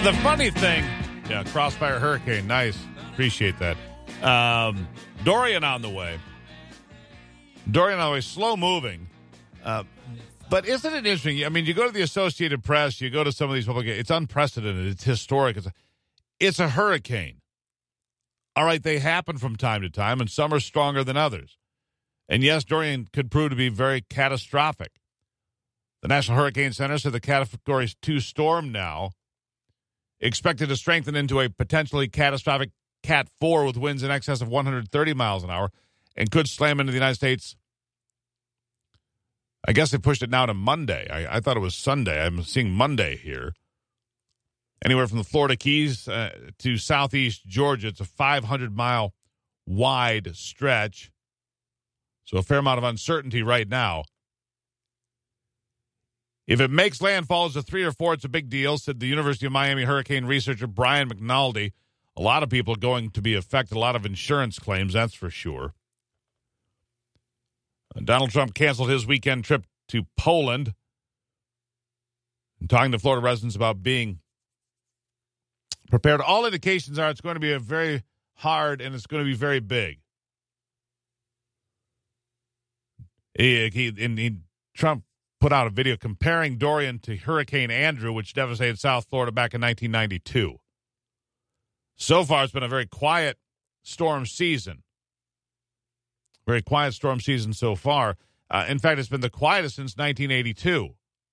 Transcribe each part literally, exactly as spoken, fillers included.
the funny thing, yeah, Crossfire Hurricane, nice. Appreciate that. Um, Dorian on the way. Dorian on the way, slow moving. Uh, but isn't it interesting? I mean, you go to the Associated Press, you go to some of these publications, it's unprecedented, it's historic. It's a, it's a hurricane. All right, they happen from time to time, and some are stronger than others. And yes, Dorian could prove to be very catastrophic. The National Hurricane Center said the Category two storm now expected to strengthen into a potentially catastrophic Cat four with winds in excess of one hundred thirty miles an hour and could slam into the United States. I guess they pushed it now to Monday. I, I thought it was Sunday. I'm seeing Monday here. Anywhere from the Florida Keys uh, to southeast Georgia. It's a five hundred mile wide stretch. So a fair amount of uncertainty right now. If it makes landfall as a three or four, it's a big deal, said the University of Miami hurricane researcher Brian McNulty. A lot of people are going to be affected, a lot of insurance claims, that's for sure. Donald Trump canceled his weekend trip to Poland. And talking to Florida residents about being prepared. All indications are it's going to be a very hard and it's going to be very big. He, he, and he, Trump put out a video comparing Dorian to Hurricane Andrew, which devastated South Florida back in nineteen ninety-two. So far, it's been a very quiet storm season. Very quiet storm season so far. Uh, in fact, it's been the quietest since nineteen eighty-two.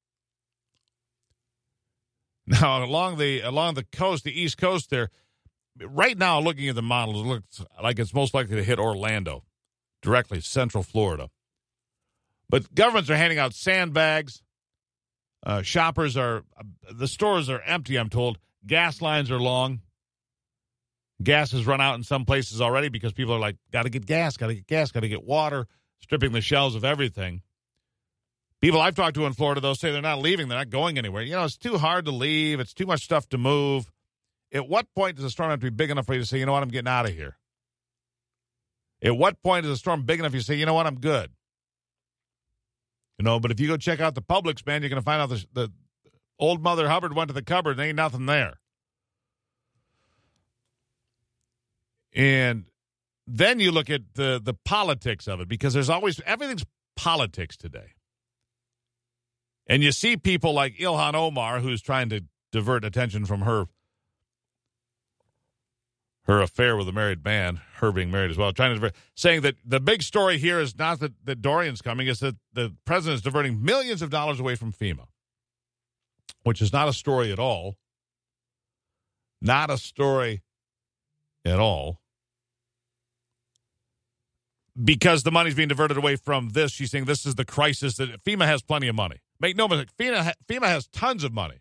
Now, along the along the coast, the East Coast there, right now, looking at the models, it looks like it's most likely to hit Orlando, directly, Central Florida. But governments are handing out sandbags. Uh, shoppers are, the stores are empty, I'm told. Gas lines are long. Gas has run out in some places already because people are like, got to get gas, got to get gas, got to get water, stripping the shelves of everything. People I've talked to in Florida, though, say they're not leaving. They're not going anywhere. You know, it's too hard to leave. It's too much stuff to move. At what point does a storm have to be big enough for you to say, you know what, I'm getting out of here? At what point is a storm big enough for you to say, you know what, I'm good? You know, but if you go check out the Publix, man, you're going to find out the, the old Mother Hubbard went to the cupboard and ain't nothing there. And then you look at the, the politics of it, because there's always, everything's politics today. And you see people like Ilhan Omar, who's trying to divert attention from her her affair with a married man, her being married as well, trying to divert, saying that the big story here is not that, that Dorian's coming, it's that the president is diverting millions of dollars away from FEMA, which is not a story at all. Not a story at all. Because the money's being diverted away from this, she's saying this is the crisis that FEMA has plenty of money. Make no mistake, FEMA, FEMA has tons of money.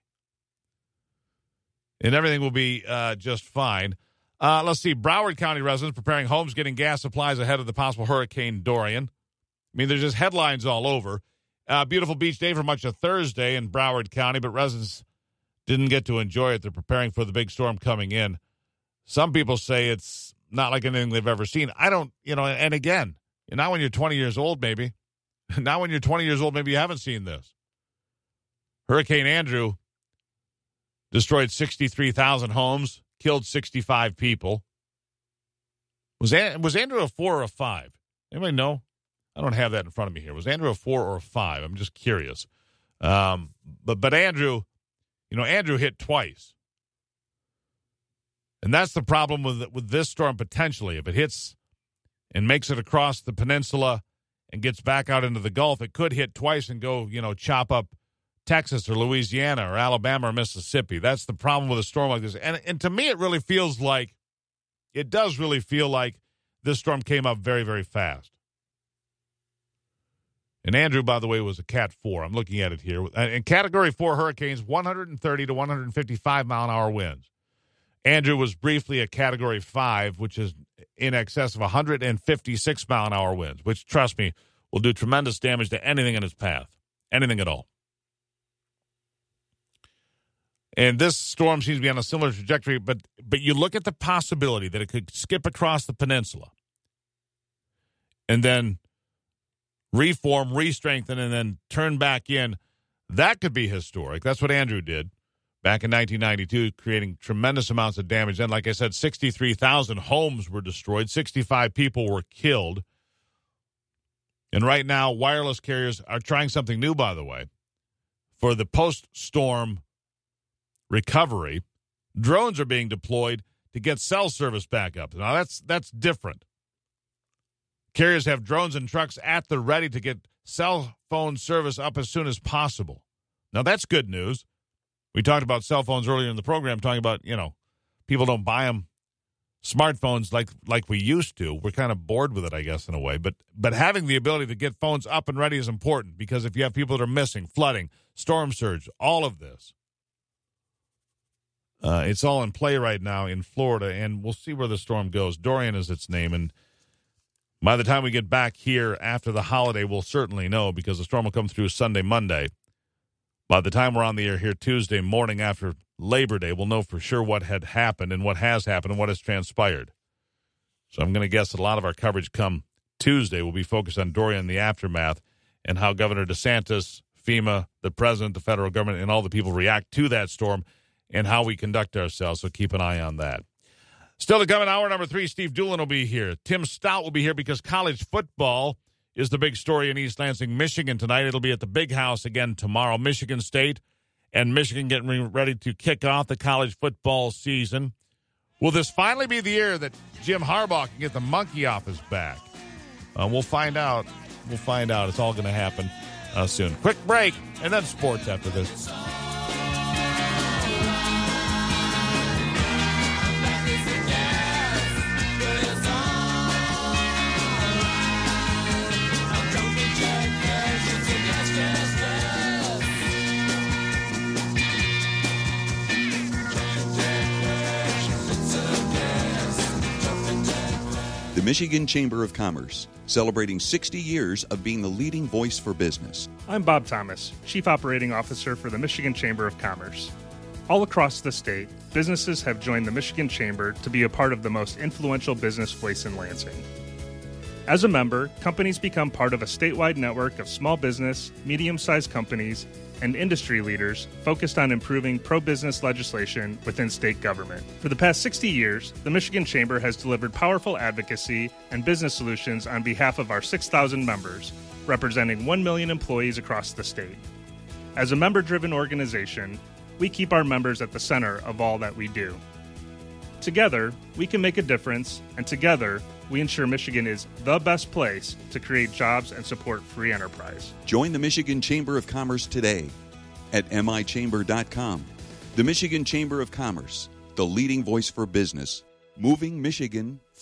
And everything will be uh, just fine. Uh, let's see, Broward County residents preparing homes, getting gas supplies ahead of the possible Hurricane Dorian. I mean, there's just headlines all over. Uh, beautiful beach day for much of Thursday in Broward County, but residents didn't get to enjoy it. They're preparing for the big storm coming in. Some people say it's not like anything they've ever seen. I don't, you know, and again, not when you're twenty years old, maybe. Not when you're twenty years old, maybe you haven't seen this. Hurricane Andrew destroyed sixty-three thousand homes, killed sixty-five people. Was An- was Andrew a four or a five? Anybody know? I don't have that in front of me here. Was Andrew a four or a five? I'm just curious. Um, but but Andrew, you know, Andrew hit twice. And that's the problem with with this storm potentially. If it hits and makes it across the peninsula and gets back out into the Gulf, it could hit twice and go, you know, chop up Texas or Louisiana or Alabama or Mississippi. That's the problem with a storm like this. And, and to me, it really feels like, it does really feel like this storm came up very, very fast. And Andrew, by the way, was a Cat four. I'm looking at it here. And Category four hurricanes, one hundred thirty to one hundred fifty-five mile an hour winds. Andrew was briefly a Category five, which is in excess of one hundred fifty-six mile an hour winds, which, trust me, will do tremendous damage to anything in its path. Anything at all. And this storm seems to be on a similar trajectory, but but you look at the possibility that it could skip across the peninsula and then reform, re-strengthen, and then turn back in. That could be historic. That's what Andrew did. back in nineteen ninety-two, creating tremendous amounts of damage. And like I said, sixty-three thousand homes were destroyed, sixty-five people were killed. And right now, wireless carriers are trying something new, by the way. For the post-storm recovery, drones are being deployed to get cell service back up. Now, that's that's different. Carriers have drones and trucks at the ready to get cell phone service up as soon as possible. Now, that's good news. We talked about cell phones earlier in the program, talking about, you know, people don't buy them, smartphones like like we used to. We're kind of bored with it, I guess, in a way. But but having the ability to get phones up and ready is important, because if you have people that are missing, flooding, storm surge, all of this, uh, it's all in play right now in Florida, and we'll see where the storm goes. Dorian is its name, and by the time we get back here after the holiday, we'll certainly know, because the storm will come through Sunday, Monday. By the time we're on the air here Tuesday morning after Labor Day, we'll know for sure what had happened and what has happened and what has transpired. So I'm going to guess that a lot of our coverage come Tuesday will be focused on Dorian and the aftermath, and how Governor DeSantis, FEMA, the president, the federal government, and all the people react to that storm, and how we conduct ourselves. So keep an eye on that. Still to come in hour number three, Steve Doolin will be here. Tim Stout will be here, because college football is the big story in East Lansing, Michigan tonight. It'll be at the Big House again tomorrow. Michigan State and Michigan getting ready to kick off the college football season. Will this finally be the year that Jim Harbaugh can get the monkey off his back? Uh, we'll find out. We'll find out. It's all going to happen uh, soon. Quick break, and then sports after this. The Michigan Chamber of Commerce, celebrating sixty years of being the leading voice for business. I'm Bob Thomas, Chief Operating Officer for the Michigan Chamber of Commerce. All across the state, businesses have joined the Michigan Chamber to be a part of the most influential business voice in Lansing. As a member, companies become part of a statewide network of small business, medium-sized companies, and industry leaders focused on improving pro-business legislation within state government. For the past sixty years, the Michigan Chamber has delivered powerful advocacy and business solutions on behalf of our six thousand members, representing one million employees across the state. As a member-driven organization, we keep our members at the center of all that we do. Together, we can make a difference, and together, we ensure Michigan is the best place to create jobs and support free enterprise. Join the Michigan Chamber of Commerce today at m i chamber dot com. The Michigan Chamber of Commerce, the leading voice for business, moving Michigan forward.